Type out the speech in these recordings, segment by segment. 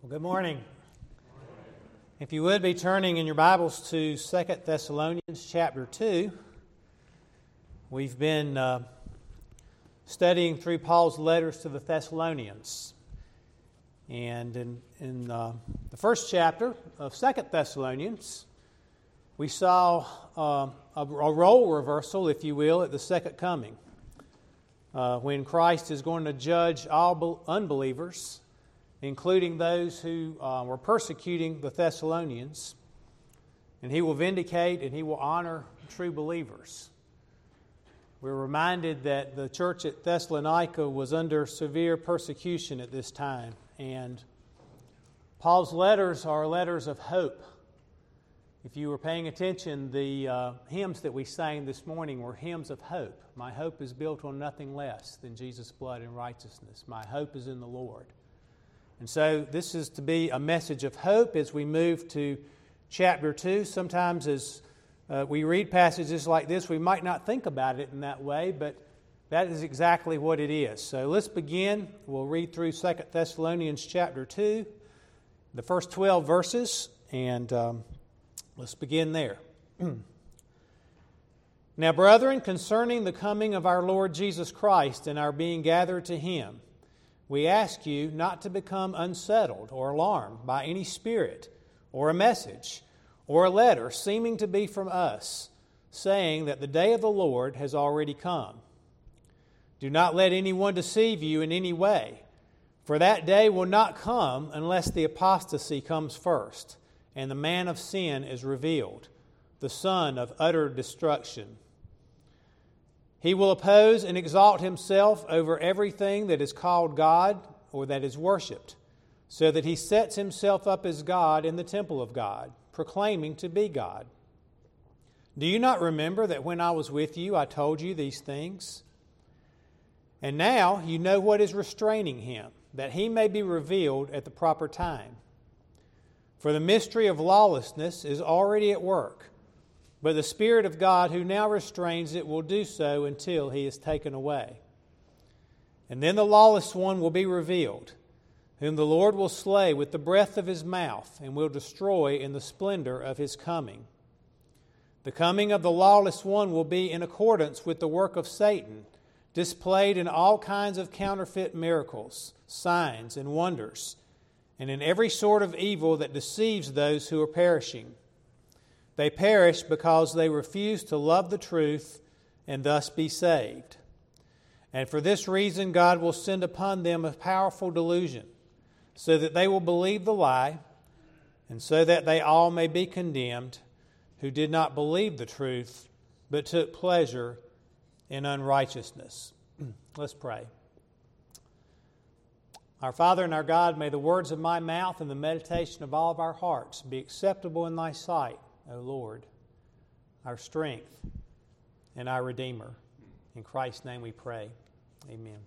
Well, good morning. If you would be turning in your Bibles to 2 Thessalonians chapter 2, we've been studying through Paul's letters to the Thessalonians. And in the first chapter of 2 Thessalonians, we saw a role reversal, if you will, at the second coming, when Christ is going to judge all unbelievers, including those who were persecuting the Thessalonians, and He will vindicate and He will honor true believers. We're reminded that the church at Thessalonica was under severe persecution at this time, and Paul's letters are letters of hope. If you were paying attention, the hymns that we sang this morning were hymns of hope. My hope is built on nothing less than Jesus' blood and righteousness. My hope is in the Lord. And so this is to be a message of hope as we move to chapter 2. Sometimes as we read passages like this, we might not think about it in that way, but that is exactly what it is. So let's begin. We'll read through 2 Thessalonians chapter 2, the first 12 verses, and let's begin there. Now, brethren, concerning the coming of our Lord Jesus Christ and our being gathered to Him, we ask you not to become unsettled or alarmed by any spirit or a message or a letter seeming to be from us, saying that the day of the Lord has already come. Do not let anyone deceive you in any way, for that day will not come unless the apostasy comes first, and the man of sin is revealed, the son of utter destruction. He will oppose and exalt himself over everything that is called God or that is worshipped, so that he sets himself up as God in the temple of God, proclaiming to be God. Do you not remember that when I was with you, I told you these things? And now you know what is restraining him, that he may be revealed at the proper time. For the mystery of lawlessness is already at work, but the Spirit of God who now restrains it will do so until He is taken away. And then the lawless one will be revealed, whom the Lord will slay with the breath of His mouth and will destroy in the splendor of His coming. The coming of the lawless one will be in accordance with the work of Satan, displayed in all kinds of counterfeit miracles, signs, and wonders, and in every sort of evil that deceives those who are perishing. They perish because they refuse to love the truth and thus be saved. And for this reason God will send upon them a powerful delusion, so that they will believe the lie, and so that they all may be condemned, who did not believe the truth, but took pleasure in unrighteousness. Let's pray. Our Father and our God, may the words of my mouth and the meditation of all of our hearts be acceptable in Thy sight, O Lord, our strength and our Redeemer. In Christ's name we pray. Amen.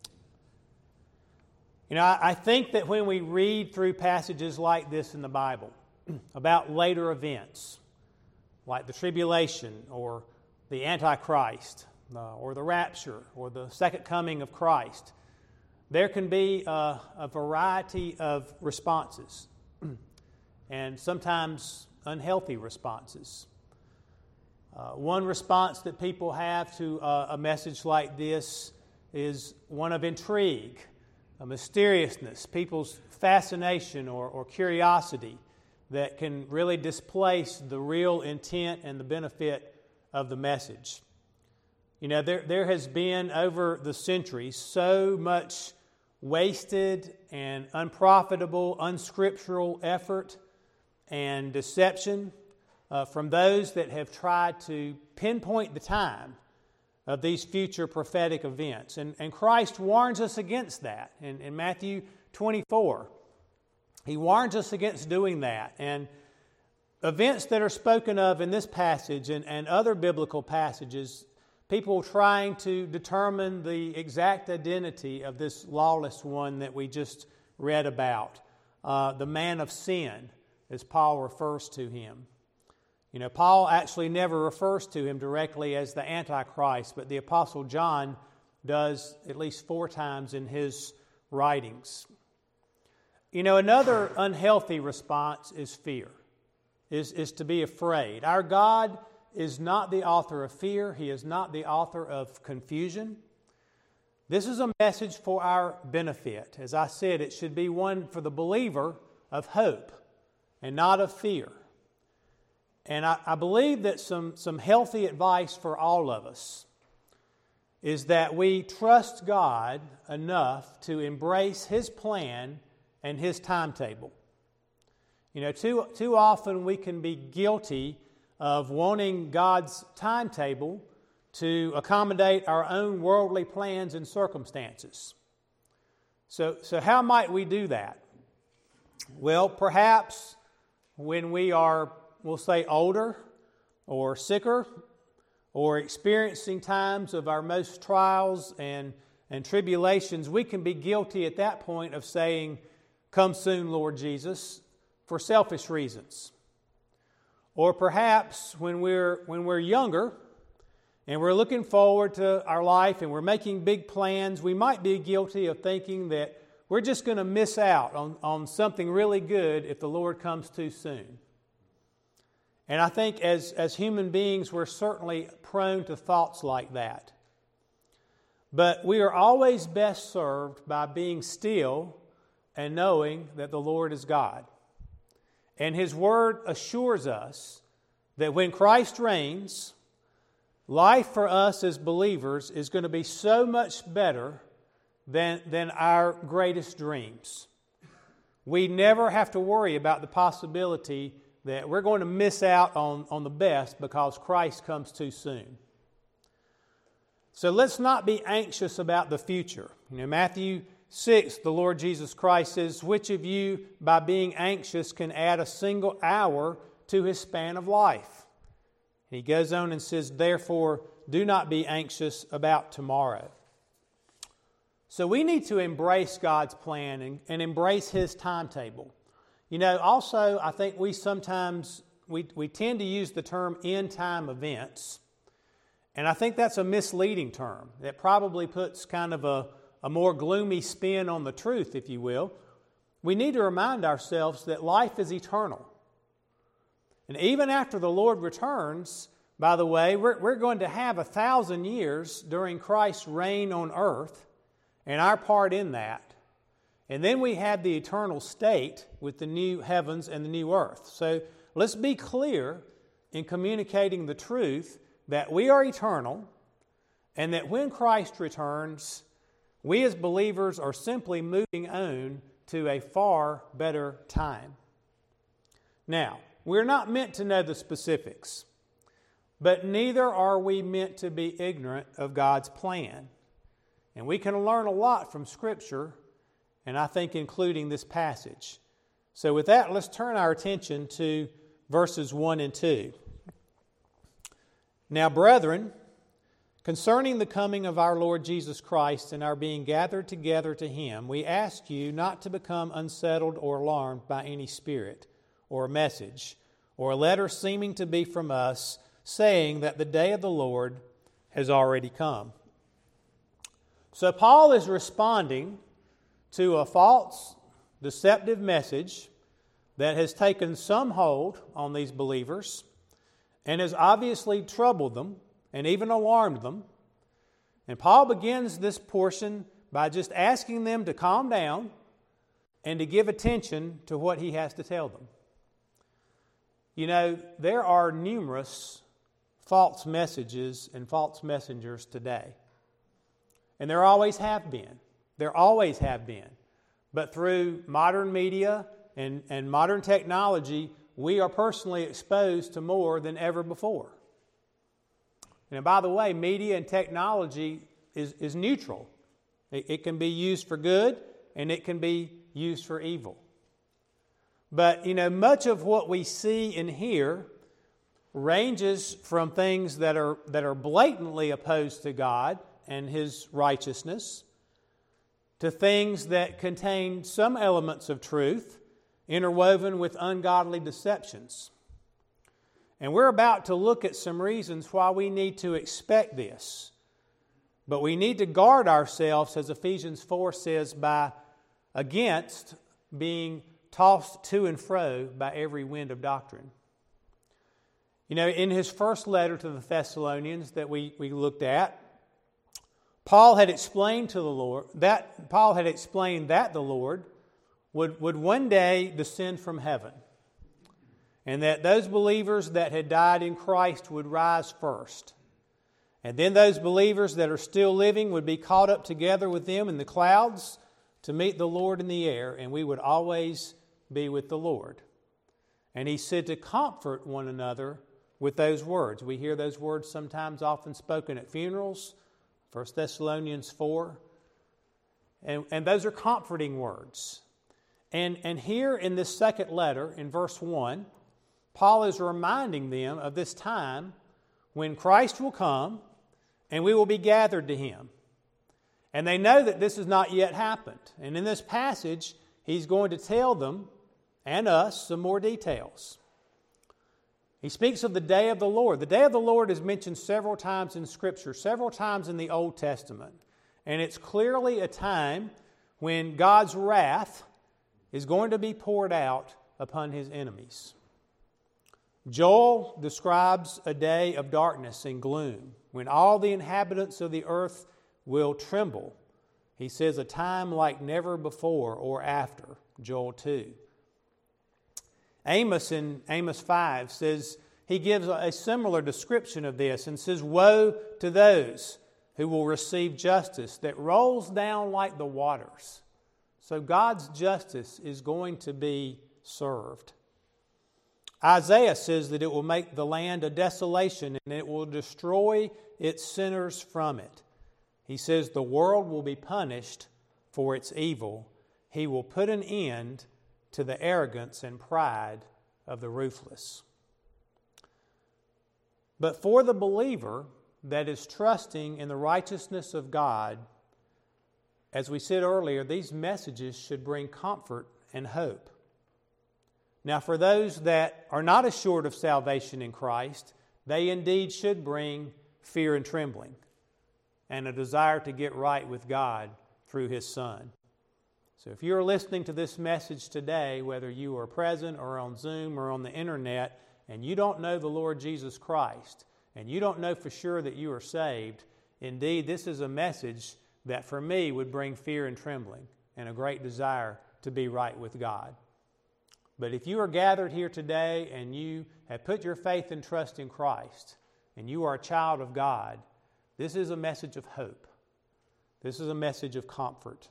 You know, I think that when we read through passages like this in the Bible about later events, like the tribulation or the Antichrist or the rapture or the second coming of Christ, there can be a variety of responses, and sometimes unhealthy responses. One response that people have to a message like this is one of intrigue, a mysteriousness, people's fascination or curiosity that can really displace the real intent and the benefit of the message. You know, there has been over the centuries so much wasted and unprofitable, unscriptural effort and deception from those that have tried to pinpoint the time of these future prophetic events. And Christ warns us against that. In Matthew 24, He warns us against doing that. And events that are spoken of in this passage and other biblical passages, people trying to determine the exact identity of this lawless one that we just read about, the man of sin, as Paul refers to him. You know, Paul actually never refers to him directly as the Antichrist, but the Apostle John does at least 4 times in his writings. You know, another unhealthy response is fear, is to be afraid. Our God is not the author of fear. He is not the author of confusion. This is a message for our benefit. As I said, it should be one for the believer of hope and not of fear. And I believe that some healthy advice for all of us is that we trust God enough to embrace His plan and His timetable. You know, too often we can be guilty of wanting God's timetable to accommodate our own worldly plans and circumstances. So how might we do that? Well, perhaps when we are, we'll say, older or sicker or experiencing times of our most trials and tribulations, we can be guilty at that point of saying, "Come soon, Lord Jesus," for selfish reasons. Or perhaps when we're younger and we're looking forward to our life and we're making big plans, we might be guilty of thinking that we're just going to miss out on something really good if the Lord comes too soon. And I think as human beings, we're certainly prone to thoughts like that. But we are always best served by being still and knowing that the Lord is God. And His Word assures us that when Christ reigns, life for us as believers is going to be so much better than our greatest dreams. We never have to worry about the possibility that we're going to miss out on the best because Christ comes too soon. So let's not be anxious about the future. You know, Matthew 6, the Lord Jesus Christ says, "Which of you, by being anxious, can add a single hour to his span of life?" And he goes on and says, "Therefore, do not be anxious about tomorrow." So we need to embrace God's plan and embrace His timetable. You know, also, I think we sometimes, we tend to use the term end-time events. And I think that's a misleading term that probably puts kind of a more gloomy spin on the truth, if you will. We need to remind ourselves that life is eternal. And even after the Lord returns, by the way, we're going to have 1,000 years during Christ's reign on earth and our part in that. And then we have the eternal state with the new heavens and the new earth. So let's be clear in communicating the truth that we are eternal and that when Christ returns, we as believers are simply moving on to a far better time. Now, we're not meant to know the specifics, but neither are we meant to be ignorant of God's plan. And we can learn a lot from Scripture, and I think including this passage. So with that, let's turn our attention to verses 1 and 2. "Now, brethren, concerning the coming of our Lord Jesus Christ and our being gathered together to Him, we ask you not to become unsettled or alarmed by any spirit or message or a letter seeming to be from us, saying that the day of the Lord has already come." So Paul is responding to a false, deceptive message that has taken some hold on these believers and has obviously troubled them and even alarmed them. And Paul begins this portion by just asking them to calm down and to give attention to what he has to tell them. You know, there are numerous false messages and false messengers today. And there always have been. There always have been. But through modern media and modern technology, we are personally exposed to more than ever before. And by the way, media and technology is neutral. It can be used for good and it can be used for evil. But, you know, much of what we see and hear ranges from things that are blatantly opposed to God and His righteousness to things that contain some elements of truth interwoven with ungodly deceptions. And we're about to look at some reasons why we need to expect this. But we need to guard ourselves, as Ephesians 4 says, against being tossed to and fro by every wind of doctrine. You know, in his first letter to the Thessalonians that we looked at, Paul had explained that the Lord would one day descend from heaven, and that those believers that had died in Christ would rise first. And then those believers that are still living would be caught up together with them in the clouds to meet the Lord in the air, and we would always be with the Lord. And he said to comfort one another with those words. We hear those words sometimes often spoken at funerals, 1 Thessalonians 4. And those are comforting words. And here in this second letter, in verse 1, Paul is reminding them of this time when Christ will come and we will be gathered to Him. And they know that this has not yet happened. And in this passage, he's going to tell them and us some more details. He speaks of the day of the Lord. The day of the Lord is mentioned several times in Scripture, several times in the Old Testament. And it's clearly a time when God's wrath is going to be poured out upon His enemies. Joel describes a day of darkness and gloom when all the inhabitants of the earth will tremble. He says a time like never before or after, Joel 2. Amos in Amos 5 says, he gives a similar description of this and says, "Woe to those who will receive justice that rolls down like the waters." So God's justice is going to be served. Isaiah says that it will make the land a desolation and it will destroy its sinners from it. He says the world will be punished for its evil. He will put an end to the arrogance and pride of the ruthless. But for the believer that is trusting in the righteousness of God, as we said earlier, these messages should bring comfort and hope. Now, for those that are not assured of salvation in Christ, they indeed should bring fear and trembling and a desire to get right with God through His Son. So if you're listening to this message today, whether you are present or on Zoom or on the internet, and you don't know the Lord Jesus Christ, and you don't know for sure that you are saved, indeed, this is a message that for me would bring fear and trembling and a great desire to be right with God. But if you are gathered here today and you have put your faith and trust in Christ, and you are a child of God, this is a message of hope. This is a message of comfort.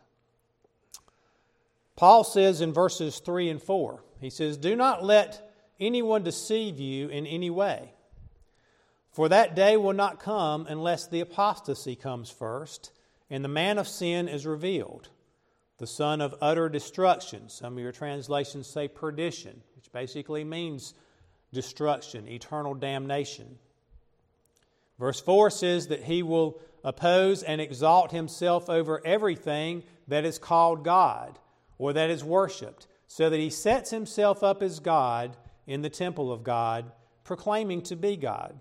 Paul says in verses 3 and 4, he says, "Do not let anyone deceive you in any way. For that day will not come unless the apostasy comes first, and the man of sin is revealed, the son of utter destruction." Some of your translations say perdition, which basically means destruction, eternal damnation. Verse 4 says that he will oppose and exalt himself over everything that is called God or that is worshipped, so that he sets himself up as God in the temple of God, proclaiming to be God.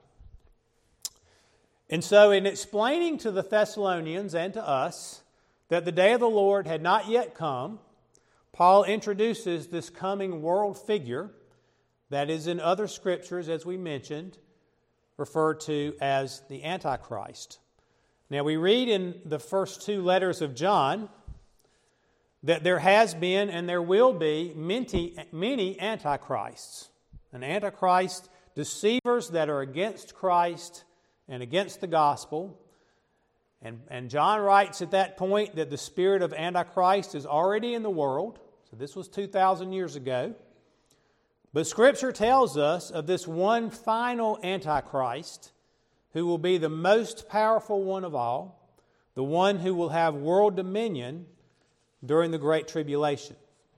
And so in explaining to the Thessalonians and to us that the day of the Lord had not yet come, Paul introduces this coming world figure that is in other scriptures, as we mentioned, referred to as the Antichrist. Now we read in the first two letters of John that there has been and there will be many antichrists. An antichrist, deceivers that are against Christ and against the gospel. And John writes at that point that the spirit of Antichrist is already in the world. So this was 2,000 years ago. But Scripture tells us of this one final Antichrist who will be the most powerful one of all, the one who will have world dominion during the Great Tribulation.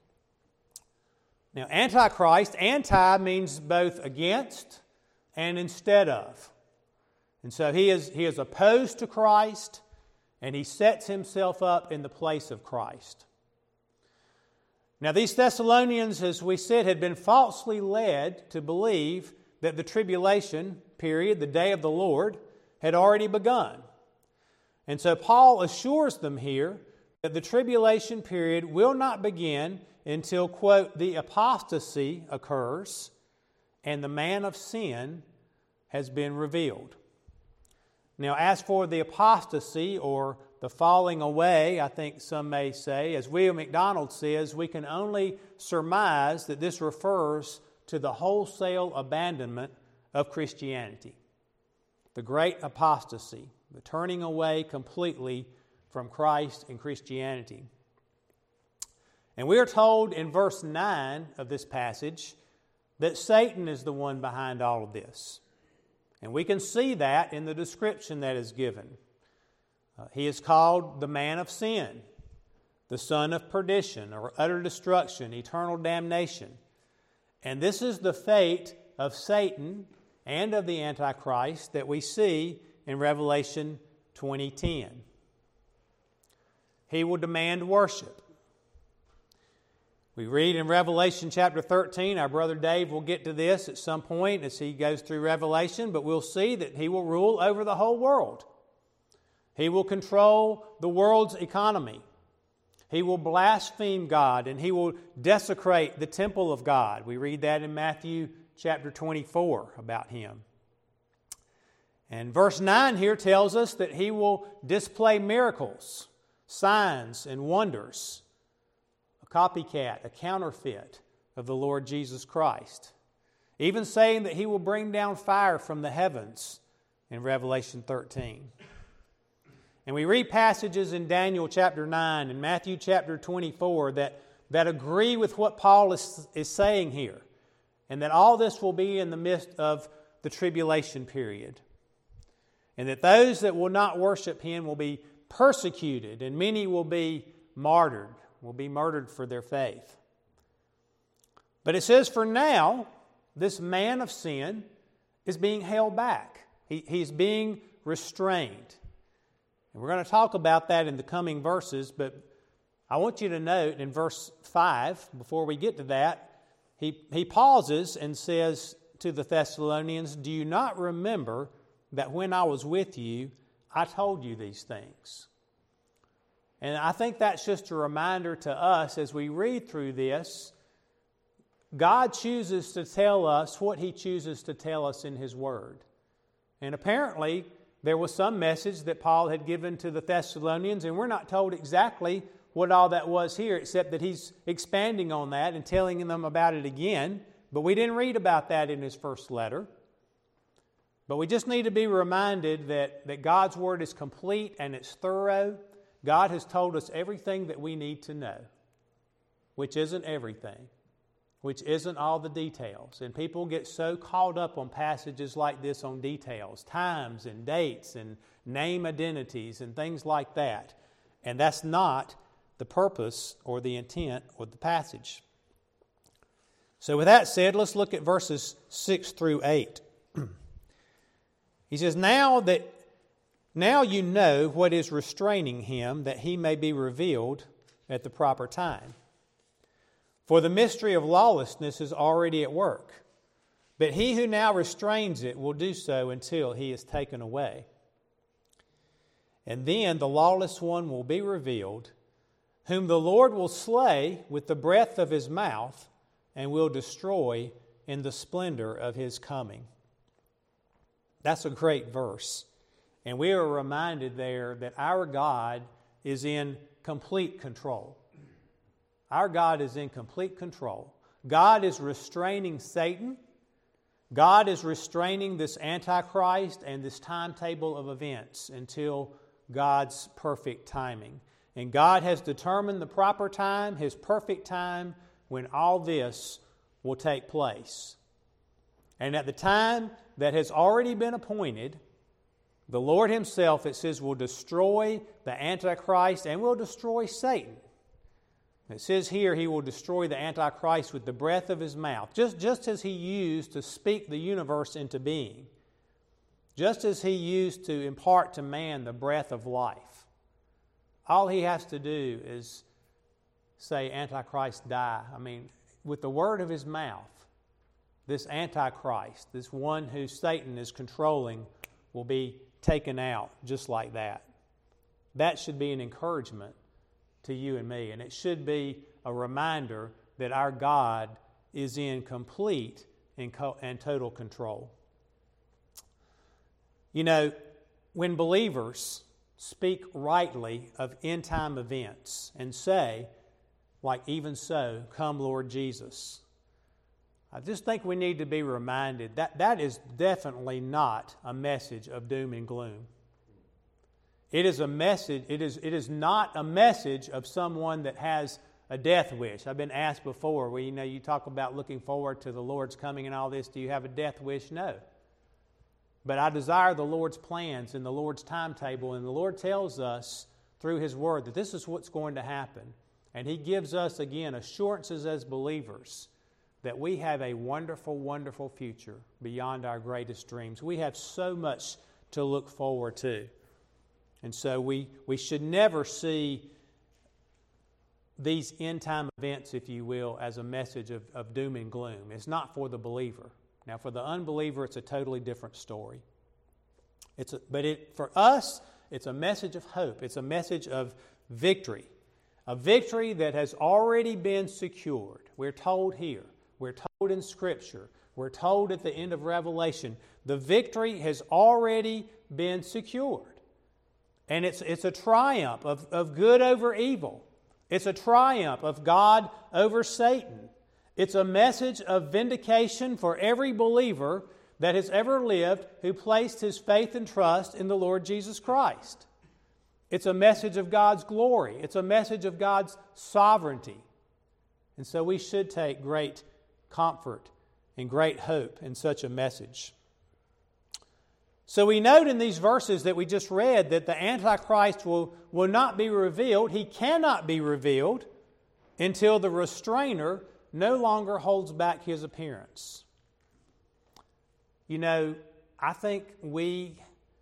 Now, Antichrist, anti means both against and instead of. And so he is opposed to Christ, and he sets himself up in the place of Christ. Now, these Thessalonians, as we said, had been falsely led to believe that the tribulation period, the day of the Lord, had already begun. And so Paul assures them here that the tribulation period will not begin until, quote, the apostasy occurs and the man of sin has been revealed. Now, as for the apostasy or the falling away, I think some may say, as William MacDonald says, we can only surmise that this refers to the wholesale abandonment of Christianity. The great apostasy, the turning away completely from Christ and Christianity. And we are told in verse 9 of this passage that Satan is the one behind all of this. And we can see that in the description that is given. He is called the man of sin, the son of perdition, or utter destruction, eternal damnation. And this is the fate of Satan and of the Antichrist that we see in Revelation 20:10. He will demand worship. We read in Revelation chapter 13, our brother Dave will get to this at some point as he goes through Revelation, but we'll see that he will rule over the whole world. He will control the world's economy. He will blaspheme God, and he will desecrate the temple of God. We read that in Matthew chapter 24 about him. And verse 9 here tells us that he will display miracles, signs, and wonders. A copycat, a counterfeit of the Lord Jesus Christ. Even saying that he will bring down fire from the heavens in Revelation 13. And we read passages in Daniel chapter 9 and Matthew chapter 24 that agree with what Paul is saying here. And that all this will be in the midst of the tribulation period. And that those that will not worship him will be persecuted, and many will be martyred, will be murdered for their faith. But it says, for now, this man of sin is being held back. He's being restrained. And we're going to talk about that in the coming verses, but I want you to note in verse 5, before we get to that, he pauses and says to the Thessalonians, do you not remember that when I was with you, I told you these things? And I think that's just a reminder to us as we read through this. God chooses to tell us what he chooses to tell us in his word. And apparently, there was some message that Paul had given to the Thessalonians, and we're not told exactly what all that was here, except that he's expanding on that and telling them about it again. But we didn't read about that in his first letter. But we just need to be reminded that God's word is complete and it's thorough. God has told us everything that we need to know, which isn't everything, which isn't all the details. And people get so caught up on passages like this on details, times and dates and name identities and things like that. And that's not the purpose or the intent of the passage. So with that said, let's look at verses 6 through 8. He says, Now you know what is restraining him, that he may be revealed at the proper time. For the mystery of lawlessness is already at work, but he who now restrains it will do so until he is taken away. And then the lawless one will be revealed, whom the Lord will slay with the breath of his mouth and will destroy in the splendor of his coming. That's a great verse. And we are reminded there that our God is in complete control. Our God is in complete control. God is restraining Satan. God is restraining this Antichrist and this timetable of events until God's perfect timing. And God has determined the proper time, his perfect time, when all this will take place. And at the time that has already been appointed, the Lord himself, it says, will destroy the Antichrist and will destroy Satan. It says here he will destroy the Antichrist with the breath of his mouth, just as he used to speak the universe into being, just as he used to impart to man the breath of life. All he has to do is say, Antichrist, die. I mean, with the word of his mouth, this Antichrist, this one who Satan is controlling, will be taken out just like that. That should be an encouragement to you and me. And it should be a reminder that our God is in complete and total control. You know, when believers speak rightly of end-time events and say, like, even so, come Lord Jesus, I just think we need to be reminded that that is definitely not a message of doom and gloom. It is a message, it is not a message of someone that has a death wish. I've been asked before, well, you talk about looking forward to the Lord's coming and all this. Do you have a death wish? No. But I desire the Lord's plans and the Lord's timetable, and the Lord tells us through His Word that this is what's going to happen. And He gives us, again, assurances as believers that we have a wonderful, wonderful future beyond our greatest dreams. We have so much to look forward to. And so we should never see these end-time events, if you will, as a message of doom and gloom. It's not for the believer. Now, for the unbeliever, it's a totally different story. For us, it's a message of hope. It's a message of victory. A victory that has already been secured. We're told here. We're told in Scripture. We're told at the end of Revelation. The victory has already been secured. And it's a triumph of good over evil. It's a triumph of God over Satan. It's a message of vindication for every believer that has ever lived who placed his faith and trust in the Lord Jesus Christ. It's a message of God's glory. It's a message of God's sovereignty. And so we should take great comfort and great hope in such a message. So we note in these verses that we just read that the Antichrist will not be revealed. He cannot be revealed until the restrainer no longer holds back his appearance. You know, I think we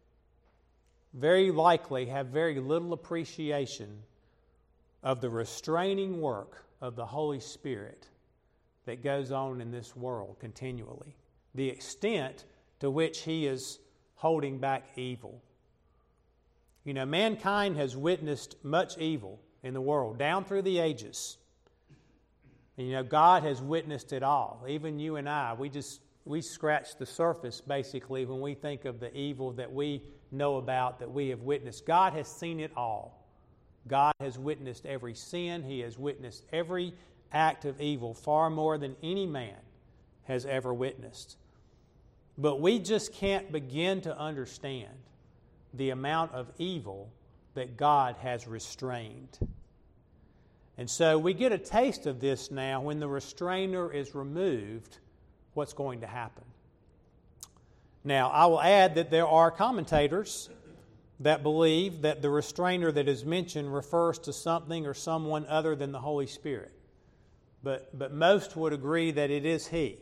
very likely have very little appreciation of the restraining work of the Holy Spirit that goes on in this world continually. The extent to which He is holding back evil. You know, mankind has witnessed much evil in the world down through the ages. And, you know, God has witnessed it all. Even you and I, we scratch the surface basically when we think of the evil that we know about, that we have witnessed. God has seen it all. God has witnessed every sin. He has witnessed every act of evil far more than any man has ever witnessed. But we just can't begin to understand the amount of evil that God has restrained. And so we get a taste of this now. When the restrainer is removed, what's going to happen? Now, I will add that there are commentators that believe that the restrainer that is mentioned refers to something or someone other than the Holy Spirit. But most would agree that it is He.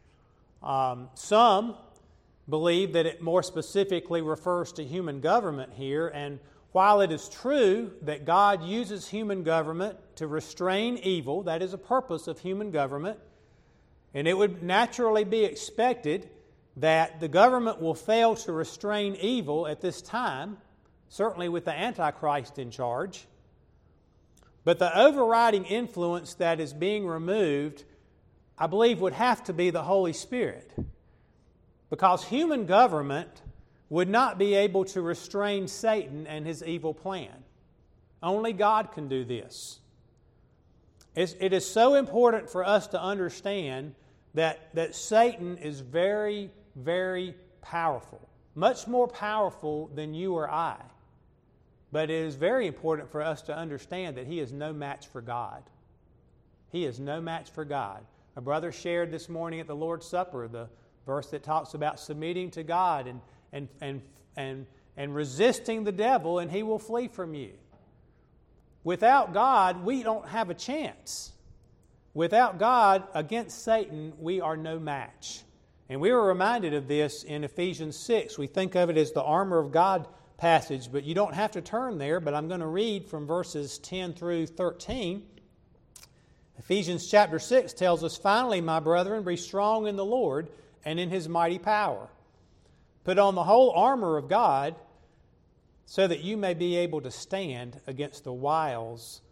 Some believe that it more specifically refers to human government here, and while it is true that God uses human government to restrain evil, that is a purpose of human government, and it would naturally be expected that the government will fail to restrain evil at this time, certainly with the Antichrist in charge. But the overriding influence that is being removed, I believe, would have to be the Holy Spirit. Because human government would not be able to restrain Satan and his evil plan. Only God can do this. It is so important for us to understand that Satan is very, very powerful. Much more powerful than you or I. But it is very important for us to understand that he is no match for God. He is no match for God. A brother shared this morning at the Lord's Supper the verse that talks about submitting to God and resisting the devil, and he will flee from you. Without God, we don't have a chance. Without God, against Satan, we are no match. And we were reminded of this in Ephesians 6. We think of it as the armor of God passage, but you don't have to turn there, but I'm going to read from verses 10 through 13. Ephesians chapter 6 tells us, "Finally, my brethren, be strong in the Lord and in His mighty power. Put on the whole armor of God, so that you may be able to stand against the wiles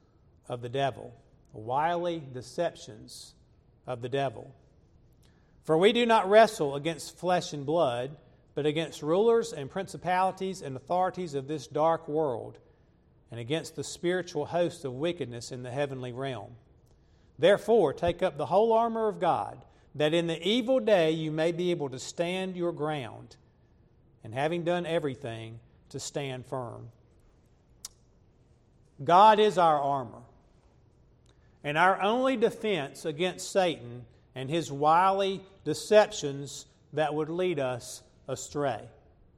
of the devil, the wily deceptions of the devil. For we do not wrestle against flesh and blood, but against rulers and principalities and authorities of this dark world, and against the spiritual hosts of wickedness in the heavenly realm. Therefore, take up the whole armor of God, that in the evil day you may be able to stand your ground, and having done everything, to stand firm. God is our armor, and our only defense against Satan and his wily deceptions that would lead us astray.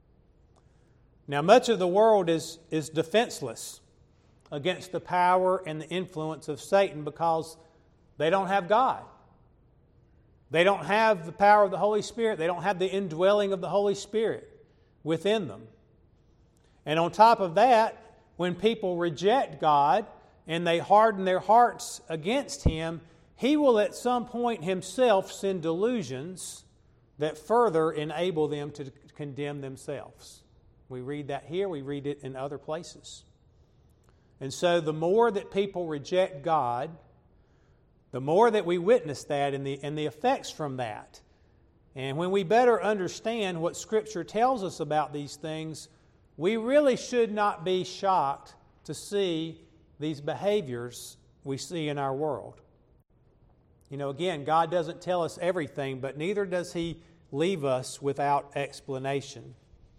Now, much of the world is defenseless against the power and the influence of Satan because they don't have God. They don't have the power of the Holy Spirit. They don't have the indwelling of the Holy Spirit within them. And on top of that, when people reject God and they harden their hearts against Him, He will at some point Himself send delusions that further enable them to condemn themselves. We read that here, we read it in other places. And so the more that people reject God, the more that we witness that and the effects from that. And when we better understand what Scripture tells us about these things, we really should not be shocked to see these behaviors we see in our world. You know, again, God doesn't tell us everything, but neither does He leave us without explanation.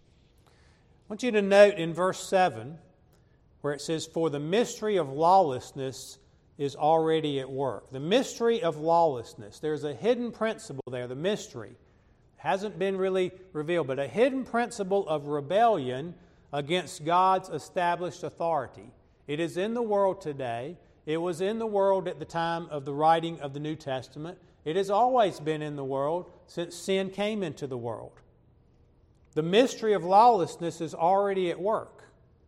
I want you to note in verse 7 where it says, "For the mystery of lawlessness is already at work." The mystery of lawlessness. There's a hidden principle there, the mystery. It hasn't been really revealed, but a hidden principle of rebellion against God's established authority. It is in the world today. It was in the world at the time of the writing of the New Testament. It has always been in the world since sin came into the world. The mystery of lawlessness is already at work.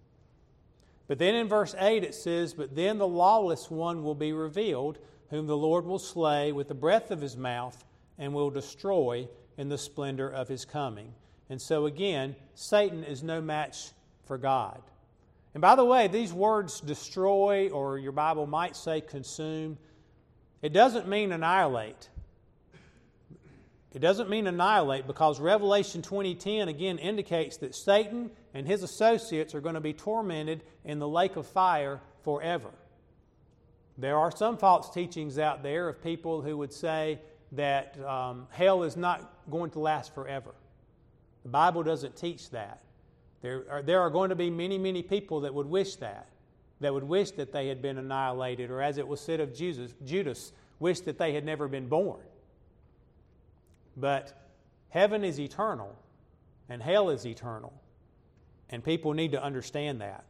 But then in verse 8 it says, "But then the lawless one will be revealed, whom the Lord will slay with the breath of His mouth and will destroy in the splendor of His coming." And so again, Satan is no match for God. And by the way, these words destroy, or your Bible might say consume, it doesn't mean annihilate. It doesn't mean annihilate because Revelation 20:10 again indicates that Satan and his associates are going to be tormented in the lake of fire forever. There are some false teachings out there of people who would say that hell is not going to last forever. The Bible doesn't teach that. There are going to be many, many people that would wish that would wish that they had been annihilated, or as it was said of Judas, wished that they had never been born. But heaven is eternal, and hell is eternal, and people need to understand that.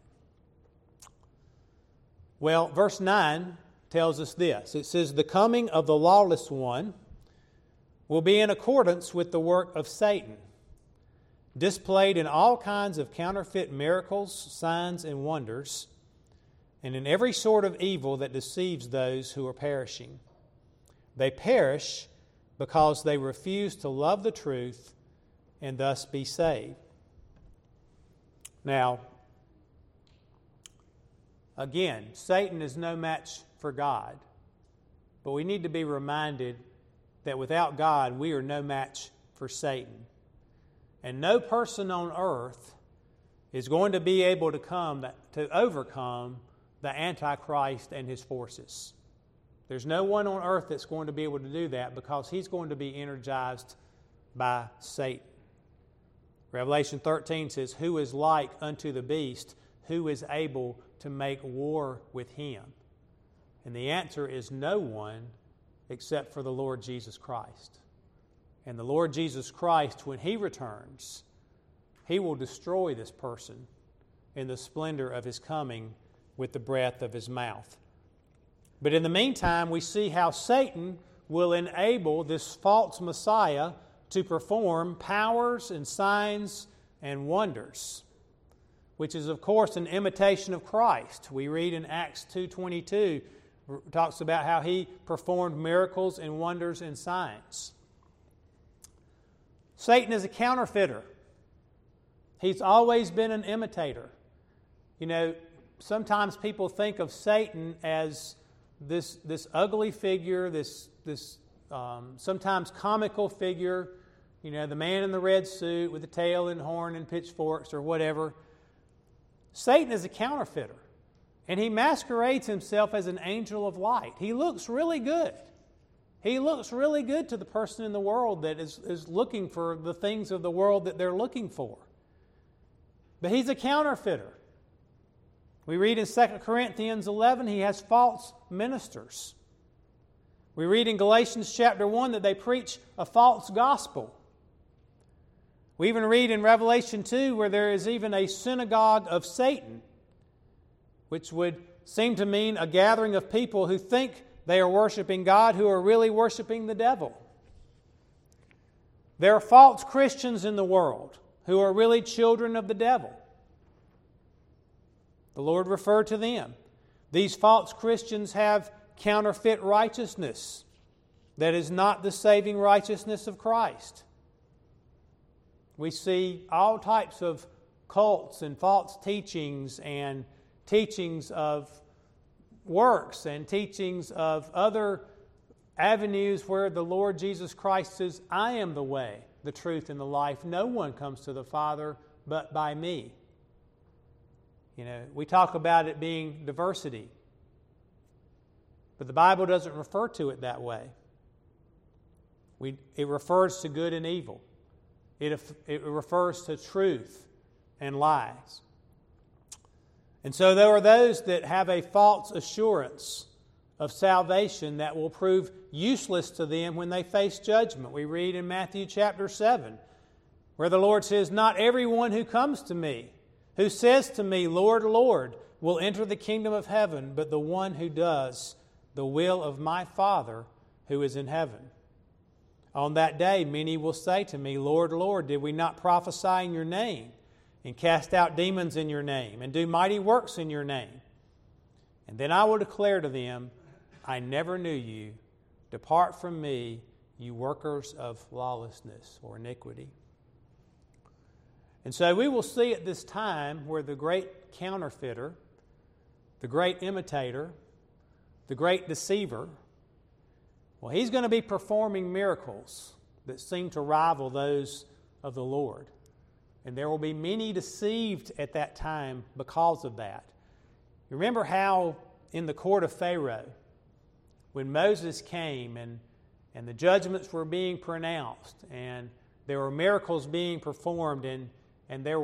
Well, verse 9 tells us this. It says, "The coming of the lawless one will be in accordance with the work of Satan, displayed in all kinds of counterfeit miracles, signs, and wonders, and in every sort of evil that deceives those who are perishing. They perish because they refuse to love the truth and thus be saved." Now, again, Satan is no match for God, but we need to be reminded that without God, we are no match for Satan. And no person on earth is going to be able to overcome the Antichrist and his forces. There's no one on earth that's going to be able to do that because he's going to be energized by Satan. Revelation 13 says, "Who is like unto the beast? Who is able to make war with him?" And the answer is no one except for the Lord Jesus Christ. And the Lord Jesus Christ, when He returns, He will destroy this person in the splendor of His coming with the breath of His mouth. But in the meantime, we see how Satan will enable this false Messiah to perform powers and signs and wonders, which is, of course, an imitation of Christ. We read in Acts 2:22, talks about how He performed miracles and wonders and signs. Satan is a counterfeiter. He's always been an imitator. You know, sometimes people think of Satan as this ugly figure, this sometimes comical figure, the man in the red suit with the tail and horn and pitchforks or whatever. Satan is a counterfeiter, and he masquerades himself as an angel of light. He looks really good. He looks really good to the person in the world that is looking for the things of the world that they're looking for. But he's a counterfeiter. We read in 2 Corinthians 11, he has false ministers. We read in Galatians chapter 1 that they preach a false gospel. We even read in Revelation 2 where there is even a synagogue of Satan, which would seem to mean a gathering of people who think they are worshiping God who are really worshiping the devil. There are false Christians in the world who are really children of the devil. The Lord referred to them. These false Christians have counterfeit righteousness that is not the saving righteousness of Christ. We see all types of cults and false teachings and teachings of works and teachings of other avenues where the Lord Jesus Christ says, I am the way, the truth, and the life. No one comes to the Father but by me. We talk about it being diversity, but the Bible doesn't refer to it that way. It refers to good and evil. It refers to truth and lies. And so there are those that have a false assurance of salvation that will prove useless to them when they face judgment. We read in Matthew chapter 7, where the Lord says, not everyone who comes to me, who says to me, Lord, Lord, will enter the kingdom of heaven, but the one who does the will of my Father who is in heaven. On that day, many will say to me, Lord, Lord, did we not prophesy in your name, and cast out demons in your name, and do mighty works in your name? And then I will declare to them, I never knew you. Depart from me, you workers of lawlessness or iniquity. And so we will see at this time where the great counterfeiter, the great imitator, the great deceiver, well, he's going to be performing miracles that seem to rival those of the Lord. And there will be many deceived at that time because of that. Remember how in the court of Pharaoh, when Moses came and the judgments were being pronounced and there were miracles being performed and there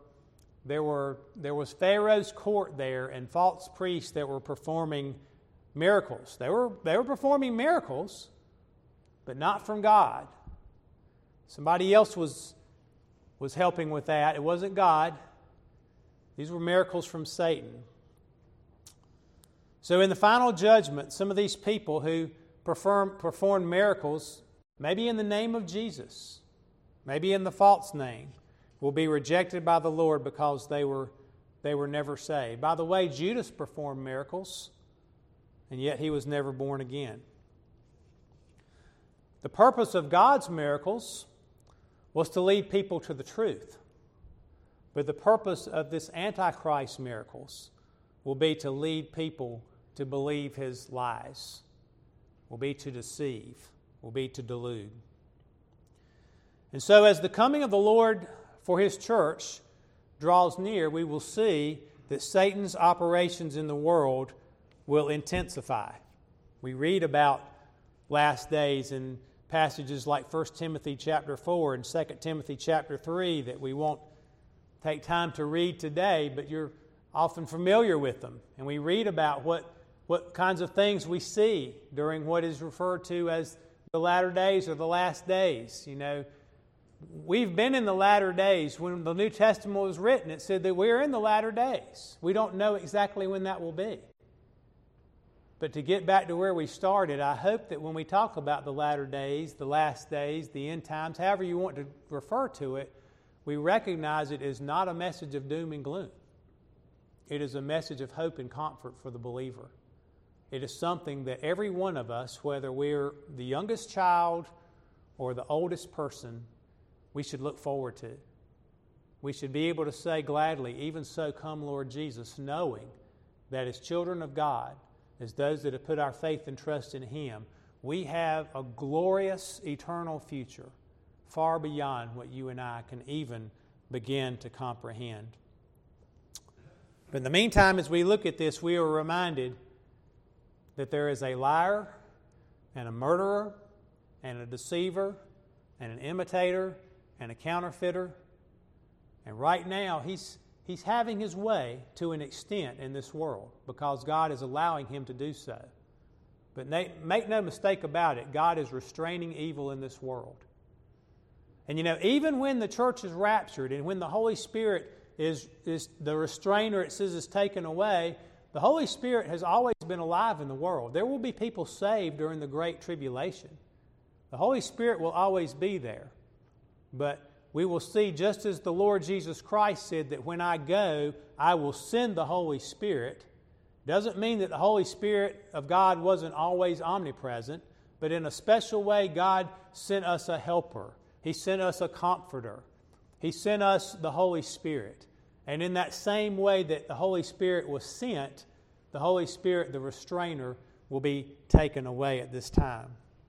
was Pharaoh's court there and false priests that were performing miracles. They were performing miracles, but not from God. Somebody else was helping with that. It wasn't God. These were miracles from Satan. So in the final judgment, some of these people who performed miracles, maybe in the name of Jesus, maybe in the false name, will be rejected by the Lord because they were never saved. By the way, Judas performed miracles, and yet he was never born again. The purpose of God's miracles was to lead people to the truth. But the purpose of this Antichrist miracles will be to lead people to believe his lies, will be to deceive, will be to delude. And so as the coming of the Lord for his church draws near, we will see that Satan's operations in the world will intensify. We read about last days in passages like 1 Timothy chapter 4 and 2 Timothy chapter 3 that we won't take time to read today, but you're often familiar with them. And we read about what kinds of things we see during what is referred to as the latter days or the last days. We've been in the latter days. When the New Testament was written, it said that we're in the latter days. We don't know exactly when that will be. But to get back to where we started, I hope that when we talk about the latter days, the last days, the end times, however you want to refer to it, we recognize it is not a message of doom and gloom. It is a message of hope and comfort for the believer. It is something that every one of us, whether we're the youngest child or the oldest person, we should look forward to. We should be able to say gladly, even so come Lord Jesus, knowing that as children of God, as those that have put our faith and trust in Him, we have a glorious eternal future far beyond what you and I can even begin to comprehend. But in the meantime, as we look at this, we are reminded that there is a liar and a murderer and a deceiver and an imitator and a counterfeiter. And right now, he's having his way to an extent in this world because God is allowing him to do so. But make no mistake about it, God is restraining evil in this world. And even when the church is raptured and when the Holy Spirit is the restrainer, it says, is taken away, the Holy Spirit has always been alive in the world. There will be people saved during the Great Tribulation. The Holy Spirit will always be there. But we will see, just as the Lord Jesus Christ said, that when I go, I will send the Holy Spirit. Doesn't mean that the Holy Spirit of God wasn't always omnipresent, but in a special way, God sent us a helper. He sent us a comforter. He sent us the Holy Spirit. And in that same way that the Holy Spirit was sent, the Holy Spirit, the restrainer, will be taken away at this time.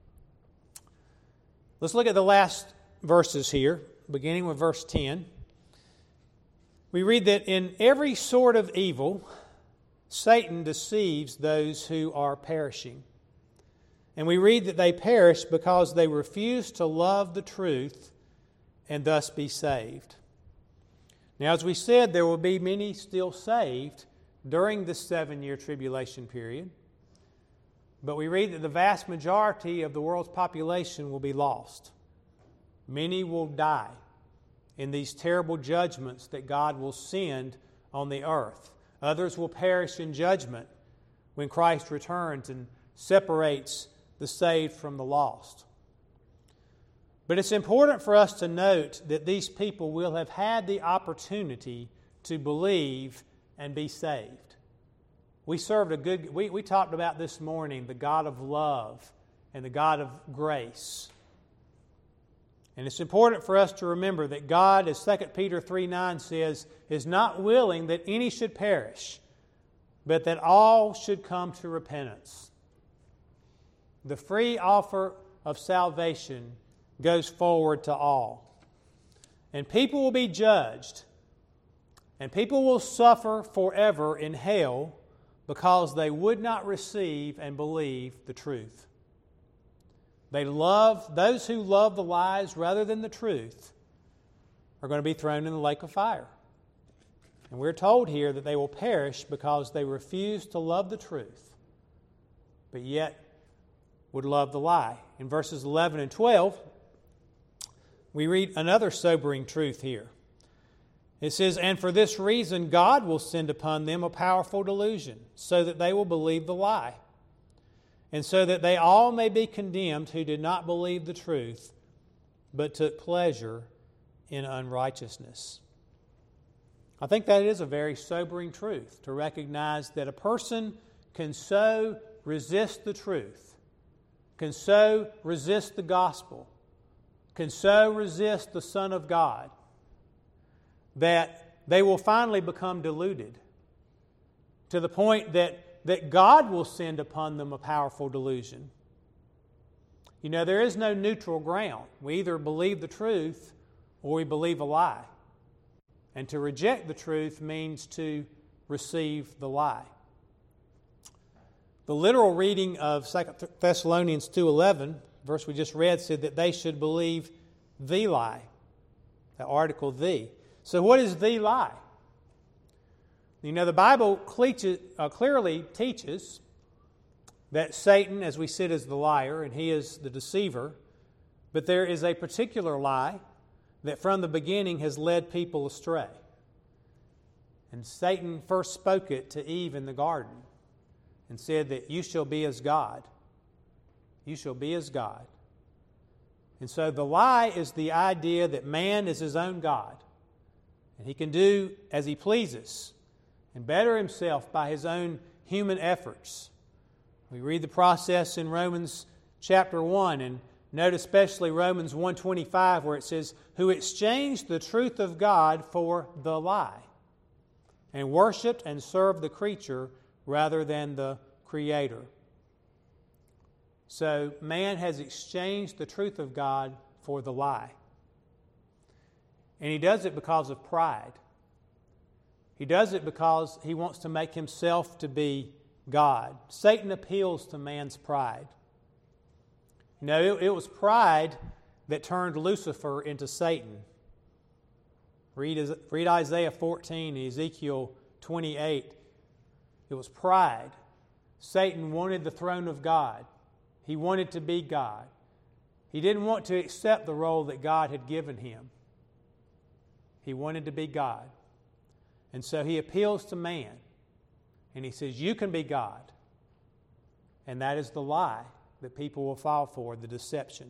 Let's look at the last verses here, beginning with verse 10. We read that in every sort of evil, Satan deceives those who are perishing. And we read that they perish because they refuse to love the truth and thus be saved. Now, as we said, there will be many still saved during this 7-year tribulation period. But we read that the vast majority of the world's population will be lost. Many will die in these terrible judgments that God will send on the earth. Others will perish in judgment when Christ returns and separates the saved from the lost. But it's important for us to note that these people will have had the opportunity to believe and be saved. We talked about this morning the God of love and the God of grace. And it's important for us to remember that God, as 2 Peter 3:9 says, is not willing that any should perish, but that all should come to repentance. The free offer of salvation goes forward to all. And people will be judged, and people will suffer forever in hell because they would not receive and believe the truth. Those who love the lies rather than the truth are going to be thrown in the lake of fire. And we're told here that they will perish because they refuse to love the truth, but yet would love the lie. In verses 11 and 12, we read another sobering truth here. It says, "And for this reason God will send upon them a powerful delusion, so that they will believe the lie, and so that they all may be condemned who did not believe the truth, but took pleasure in unrighteousness." I think that is a very sobering truth, to recognize that a person can so resist the truth, can so resist the gospel, can so resist the Son of God, that they will finally become deluded to the point that God will send upon them a powerful delusion. There is no neutral ground. We either believe the truth or we believe a lie. And to reject the truth means to receive the lie. The literal reading of 2 Thessalonians 2:11, verse we just read, said that they should believe the lie, the article the. So what is the lie? The Bible clearly teaches that Satan, as we said, is the liar and he is the deceiver, but there is a particular lie that from the beginning has led people astray. And Satan first spoke it to Eve in the garden and said that you shall be as God. You shall be as God. And so the lie is the idea that man is his own God, and he can do as he pleases and better himself by his own human efforts. We read the process in Romans chapter 1, and note especially Romans 1:25, where it says, "Who exchanged the truth of God for the lie, and worshipped and served the creature rather than the Creator. So man has exchanged the truth of God for the lie. And he does it because of pride. He does it because he wants to make himself to be God. Satan appeals to man's pride. You know, it was pride that turned Lucifer into Satan. Read Isaiah 14 and Ezekiel 28. It was pride. Satan wanted the throne of God. He wanted to be God. He didn't want to accept the role that God had given him. He wanted to be God. And so he appeals to man. And he says, you can be God. And that is the lie that people will fall for, the deception.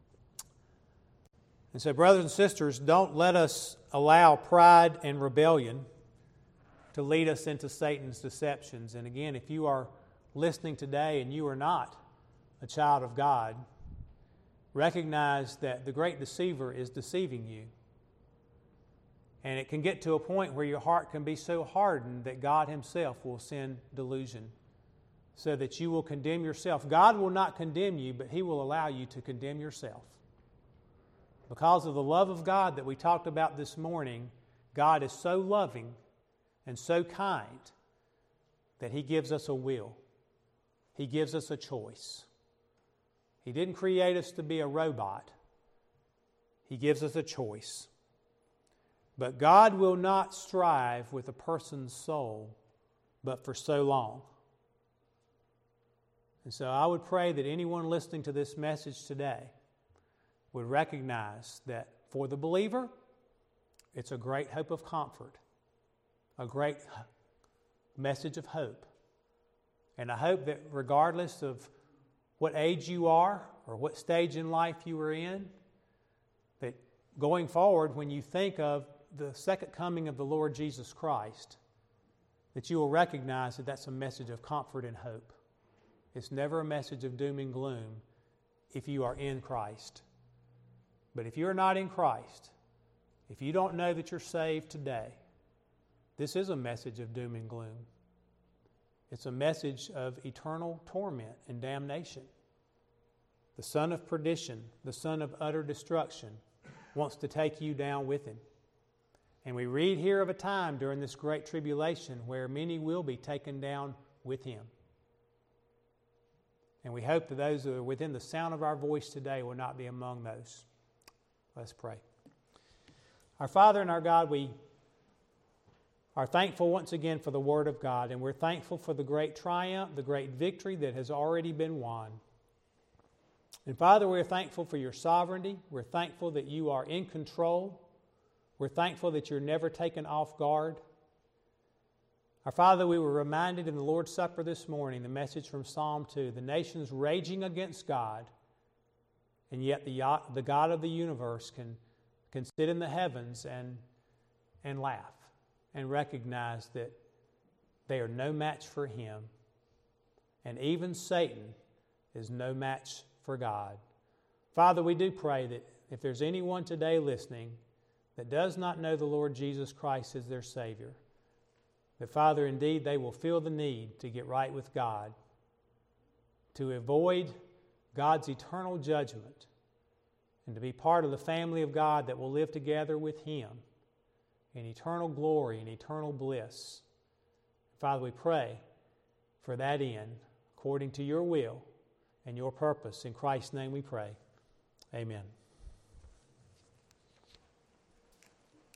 And so, brothers and sisters, don't let us allow pride and rebellion to lead us into Satan's deceptions. And again, if you are listening today and you are not a child of God, recognize that the great deceiver is deceiving you. And it can get to a point where your heart can be so hardened that God Himself will send delusion so that you will condemn yourself. God will not condemn you, but He will allow you to condemn yourself. Because of the love of God that we talked about this morning, God is so loving and so kind that He gives us a will. He gives us a choice. He didn't create us to be a robot. He gives us a choice. But God will not strive with a person's soul, but for so long. And so I would pray that anyone listening to this message today would recognize that for the believer, it's a great hope of comfort, a great message of hope. And I hope that regardless of what age you are or what stage in life you are in, that going forward, when you think of the second coming of the Lord Jesus Christ, that you will recognize that that's a message of comfort and hope. It's never a message of doom and gloom if you are in Christ. But if you're not in Christ, if you don't know that you're saved today, this is a message of doom and gloom. It's a message of eternal torment and damnation. The son of perdition, the son of utter destruction, wants to take you down with him. And we read here of a time during this great tribulation where many will be taken down with him. And we hope that those who are within the sound of our voice today will not be among those. Let's pray. Our Father and our God, we are thankful once again for the Word of God, and we're thankful for the great triumph, the great victory that has already been won. And Father, we're thankful for your sovereignty. We're thankful that you are in control. We're thankful that you're never taken off guard. Our Father, we were reminded in the Lord's Supper this morning, the message from Psalm 2, the nations raging against God, and yet the God of the universe can sit in the heavens and laugh and recognize that they are no match for Him. And even Satan is no match for God. Father, we do pray that if there's anyone today listening that does not know the Lord Jesus Christ as their Savior, that, Father, indeed they will feel the need to get right with God, to avoid God's eternal judgment, and to be part of the family of God that will live together with Him in eternal glory and eternal bliss. Father, we pray for that end, according to your will and your purpose. In Christ's name we pray. Amen.